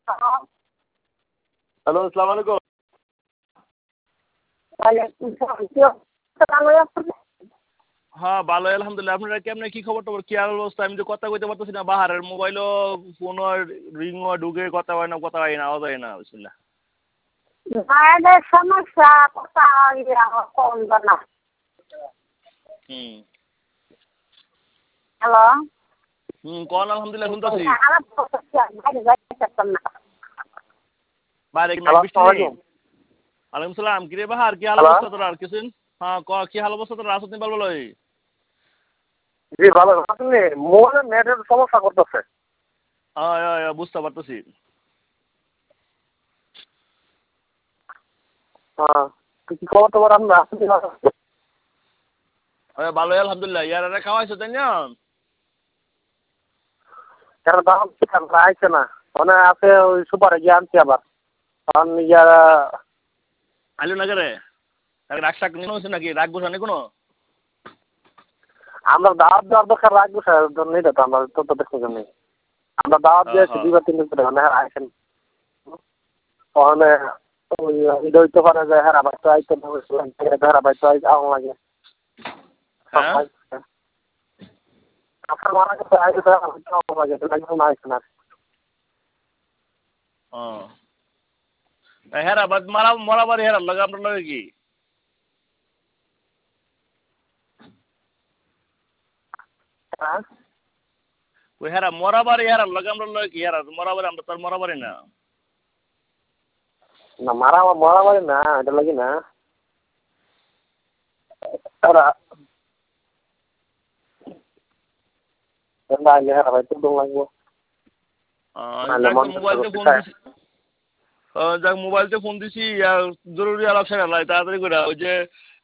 Hello, আসসালামু আলাইকুম। হ্যাঁ, ভালো আলহামদুলিল্লাহ। আপনারা কেমনে কি খবর টবর কি অবস্থা? আমি তো কথা কইতে পারতেছি না, বাহারের মোবাইলও ফোনও রিংও ঢুকে কথা হয় না, কথা হয় না, আওয়াজ হয় না। বিসমিল্লাহ। মায়েদের সমস্যা কোথায় কম না। হুম হ্যালো, কোন আলহামদুলিল্লাহ শুনতেছি। খারাপ বাইরে যাইতে পারতাম না। বাইরে কি মেঘ হ্যালো, বৃষ্টি নেই? ওয়ালাইকুম সালাম। কিরে বাহার কি হাল হ্যালো। অবস্থা তোর? আর কিছুদিন হ্যাঁ কি হাল অবস্থা তোর? আসত নি বল বলো। জি ভালো আপনি মোবাইলের নেটের সমস্যা করতেছে। বুঝতে পারতেছি। হ্যাঁ, কি খবর তোমার? আমরা আসছি না। ভালোই আলহামদুলিল্লাহ। ইয়ারা খাওয়াইছো তাই না? কেন দাম আইছে না, মানে আছে ওই সুপারে গিয়ে আনছি আবার। কারণ ইয়ারা আইলো না করে রাগ শাক নিয়ে হয়েছে নাকি? রাগ বসা নেই কোনো? আমরা দাওয়াত দেওয়ার দরকার রাখবো স্যার, নেই তো আমরা তো দেখতে নেই। আমরা দাওয়াত দিয়েছি 2 বা 3 দিন ধরে, মানে আইসেন ওখানে ওই এটা হইতে পারে যে হ্যাঁ আবার তো আইতে হ্যাঁ আবার তো আওয়ার লাগে। হ্যাঁ আপনার মারা গেছে আইতে আওয়ার লাগে, তো লাগবে না আইসেন আর। হেরা বাদ মরা বাড়ি হেরার লাগে আপনার লাগে কি? হ্যাঁ ওই হেরা মরা বাড়ি হেরার লাগে আমরা লাগে কি? হেরা মরা বাড়ি, আমরা তো আর মরা বাড়ি না। না মরা মারি না, এটা লাগি না। তারা আইলে হ্যাঁ ভাই তো দম লাগবো। মোবাইলতে ফোন দিছি জরুরি আলাপ সেরা লাই তাড়াতাড়ি করে। ওই যে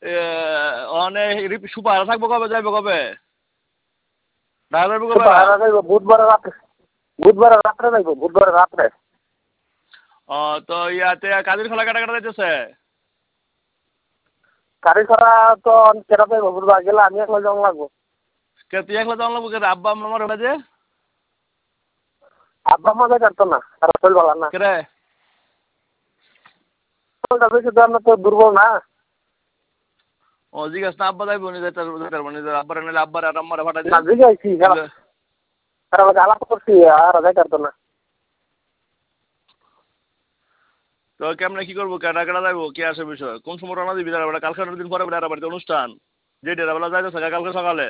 অনেক সুপার থাকবো কবে, যাইবো কবে? ঢাকা যাইবো কবে? বুধবারে রাত্রে যাইবো, বুধবারে রাত্রে। তো ইয়াতে কাজের খেলা কাটা কাটা যাইতেছে। গাড়ি করা তো কেনা যাইবো, বুধবার গেলে আমি একলা যাওয়া লাগবো। তুই একলা যাওয়া লাগবো কে? আব্বা আমার ওটা যে আব্বা মা যাই কাটতো না, আর শরীর ভালো না। কে রে? আমরা তো দুর্বল না। জিজ্ঞাস না আব্বা যাইবো নি আব্বার নিলে আব্বার আর আমার ফাটা না জিজ্ঞাসি আলাপ করছি, আর যাই কাটতো না। তো কেমনে কি করবো? কেটা কেটা যাইবো? কি আসে বিষয়? কোন সময় রানা দিবি? কালকে দিন পরে বেড়া বাড়িতে অনুষ্ঠান, যে ডেরা বেলা যাইতেছে কালকে সকালে।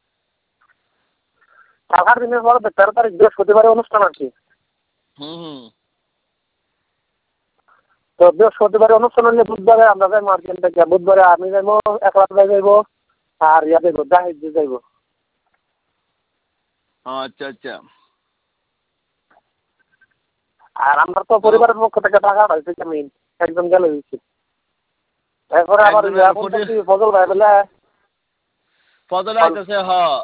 কালকার দিনের পরে 13 তারিখ বৃহস্পতিবারে অনুষ্ঠান আর কি। হুম তো বৃহস্পতিবারে অনুষ্ঠান হলে বুধবারে আমরা যাই মার্কেট থেকে। বুধবারে আমি যাইবো, একলা যাইবো, আর ইয়া যাইবো জাহিদ যাইবো। আচ্ছা আচ্ছা। আর আমরা তো পরিবারের পক্ষ থেকে টাকা পাইছি, আমি একজন গেলে দিচ্ছি। এরপরে আবার ফজল ভাই বলে ফজলে আইতেছে।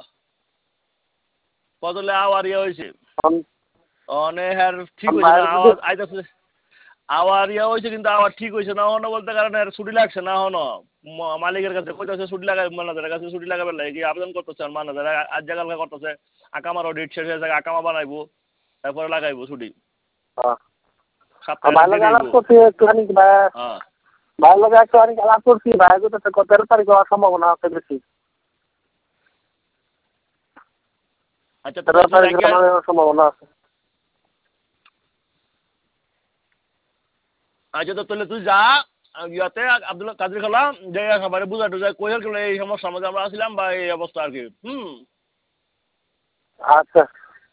ফজলে আওয়ার ইয়ে হয়েছে অনেক ঠিক হয়েছে না, আওয়াজ আইতেছে। আওয়ার ইয়ে হয়েছে কিন্তু আওয়ার ঠিক হয়েছে না হনো বলতে কারণে ছুটি লাগছে না হনো। মালিকের কাছে কইতেছে ছুটি লাগাই, ম্যানেজারের কাছে ছুটি লাগাবে লাগে আবেদন করতেছে। ম্যানেজার আজ জায়গা করতেছে, আকামারও ডেট শেষ হয়ে যায়, আকামা বানাইবো তারপরে লাগাইবো ছুটি। ভাই লাগে আলাপ করছি একটুখানি, ভাই লাগে একটুখানি আলাপ করছি। ভাই 13 তারিখ হওয়ার সম্ভাবনা আছে বেশি। আচ্ছা 13 তারিখ সম্ভাবনা আছে। আচ্ছা তো তাহলে তুই যা ইয়াতে আব্দুল কাদের খালা যে খাবারে বুঝা টুজা কই হল এই সমস্যার মধ্যে আমরা আসলাম বা এই অবস্থা আর কি। আচ্ছা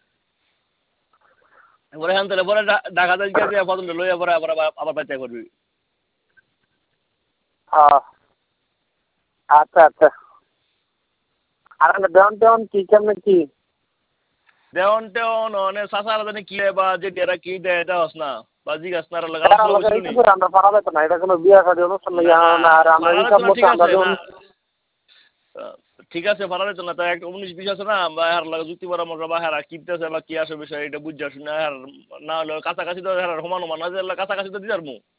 পরে হ্যাঁ তাহলে পরে ঢাকা যাই ফজল লইয়া পরে আবার বাইতে করবি। আচ্ছা আচ্ছা। আর দেওয়ান কি কেমনে কি দেওয়ান টেওয়ান অনেক সাসারা জানি কি বা যে এরা কি দেয় এটা হস না বা জিজ্ঞাস না আমরা পারা যেত না, এটা কোনো বিয়ে শাদী অনুষ্ঠান না। আর আমরা হিসাব মতো আমরা ঠিক আছে পারা যেত না। তাই একটা 19-20 আছে না, বা হার লাগে যুক্তি পরামর্শ বা হারা কিনতেছে বা কি আসে বিষয় এটা বুঝতে আসি না। না হলে কাছাকাছি তো হার সমান সমান না, কাছাকাছি তো দিতে পারবো।